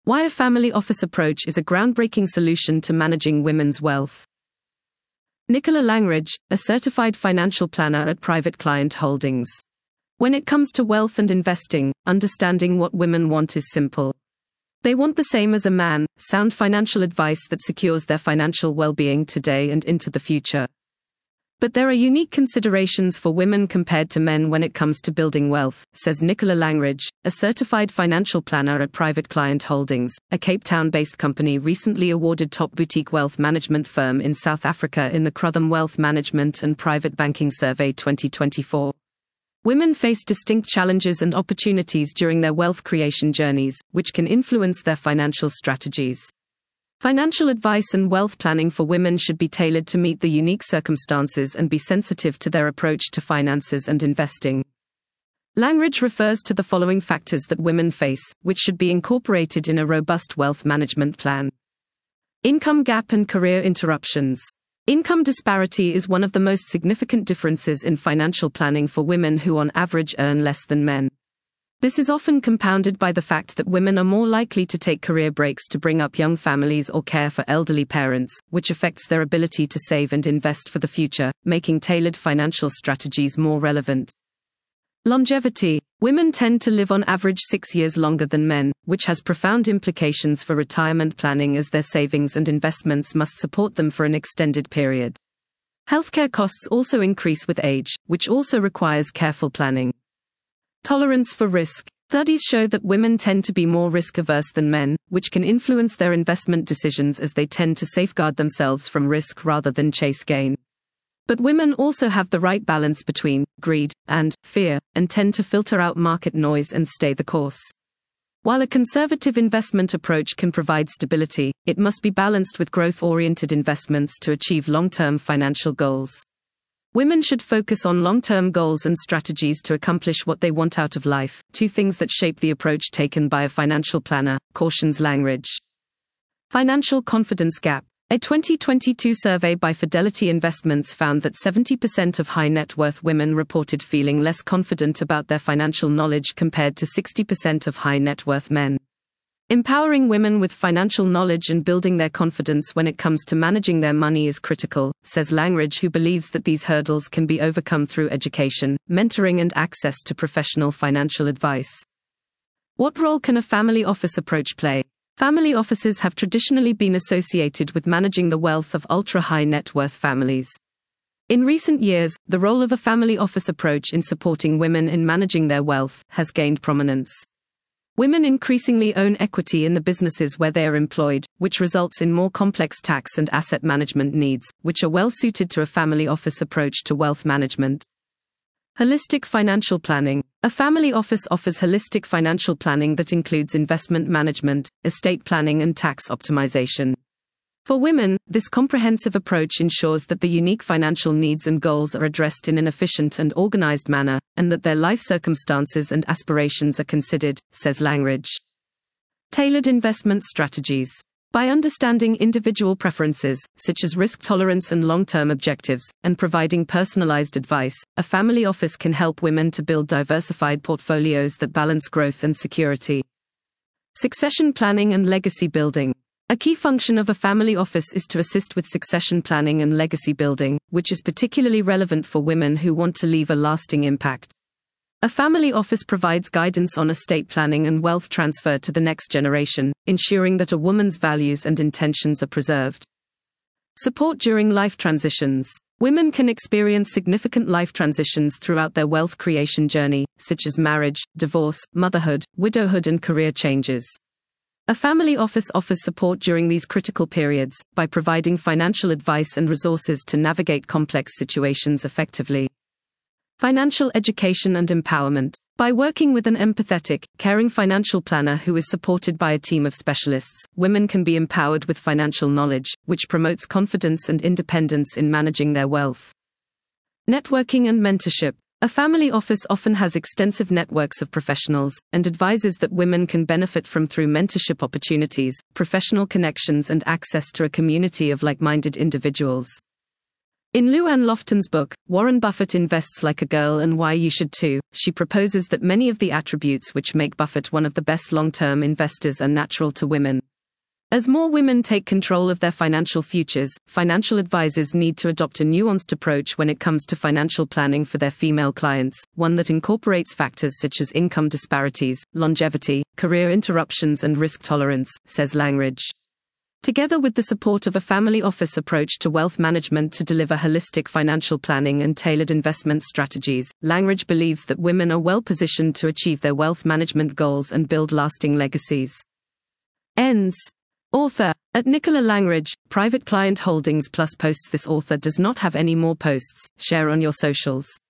Why a family office approach is a groundbreaking solution to managing women's wealth. Nicola Langridge, a certified financial planner at Private Client Holdings. When it comes to wealth and investing, understanding what women want is simple. They want the same as a man: sound financial advice that secures their financial well-being today and into the future. But there are unique considerations for women compared to men when it comes to building wealth, says Nicola Langridge, a certified financial planner at Private Client Holdings, a Cape Town-based company recently awarded top boutique wealth management firm in South Africa in the Crutham Wealth Management and Private Banking Survey 2024. Women face distinct challenges and opportunities during their wealth creation journeys, which can influence their financial strategies. Financial advice and wealth planning for women should be tailored to meet the unique circumstances and be sensitive to their approach to finances and investing. Langridge refers to the following factors that women face, which should be incorporated in a robust wealth management plan. Income gap and career interruptions. Income disparity is one of the most significant differences in financial planning for women who on average earn less than men. This is often compounded by the fact that women are more likely to take career breaks to bring up young families or care for elderly parents, which affects their ability to save and invest for the future, making tailored financial strategies more relevant. Longevity. Women tend to live on average 6 years longer than men, which has profound implications for retirement planning as their savings and investments must support them for an extended period. Healthcare costs also increase with age, which also requires careful planning. Tolerance for risk. Studies show that women tend to be more risk-averse than men, which can influence their investment decisions as they tend to safeguard themselves from risk rather than chase gain. But women also have the right balance between greed and fear, and tend to filter out market noise and stay the course. While a conservative investment approach can provide stability, it must be balanced with growth-oriented investments to achieve long-term financial goals. Women should focus on long-term goals and strategies to accomplish what they want out of life, two things that shape the approach taken by a financial planner, cautions Langridge. Financial confidence gap. A 2022 survey by Fidelity Investments found that 70% of high net worth women reported feeling less confident about their financial knowledge compared to 60% of high net worth men. Empowering women with financial knowledge and building their confidence when it comes to managing their money is critical, says Langridge, who believes that these hurdles can be overcome through education, mentoring and access to professional financial advice. What role can a family office approach play? Family offices have traditionally been associated with managing the wealth of ultra-high net worth families. In recent years, the role of a family office approach in supporting women in managing their wealth has gained prominence. Women increasingly own equity in the businesses where they are employed, which results in more complex tax and asset management needs, which are well suited to a family office approach to wealth management. Holistic financial planning. A family office offers holistic financial planning that includes investment management, estate planning, and tax optimization. For women, this comprehensive approach ensures that the unique financial needs and goals are addressed in an efficient and organized manner, and that their life circumstances and aspirations are considered, says Langridge. Tailored investment strategies. By understanding individual preferences, such as risk tolerance and long-term objectives, and providing personalized advice, a family office can help women to build diversified portfolios that balance growth and security. Succession planning and legacy building. A key function of a family office is to assist with succession planning and legacy building, which is particularly relevant for women who want to leave a lasting impact. A family office provides guidance on estate planning and wealth transfer to the next generation, ensuring that a woman's values and intentions are preserved. Support during life transitions. Women can experience significant life transitions throughout their wealth creation journey, such as marriage, divorce, motherhood, widowhood, and career changes. A family office offers support during these critical periods by providing financial advice and resources to navigate complex situations effectively. Financial education and empowerment. By working with an empathetic, caring financial planner who is supported by a team of specialists, women can be empowered with financial knowledge, which promotes confidence and independence in managing their wealth. Networking and mentorship. A family office often has extensive networks of professionals and advisors that women can benefit from through mentorship opportunities, professional connections, and access to a community of like-minded individuals. In Lou Anne Lofton's book, Warren Buffett Invests Like a Girl and Why You Should Too, she proposes that many of the attributes which make Buffett one of the best long-term investors are natural to women. As more women take control of their financial futures, financial advisors need to adopt a nuanced approach when it comes to financial planning for their female clients, one that incorporates factors such as income disparities, longevity, career interruptions and risk tolerance, says Langridge. Together with the support of a family office approach to wealth management to deliver holistic financial planning and tailored investment strategies, Langridge believes that women are well positioned to achieve their wealth management goals and build lasting legacies. Ends. Author, at Nicola Langridge, Private Client Holdings Plus posts. This author does not have any more posts. Share on your socials.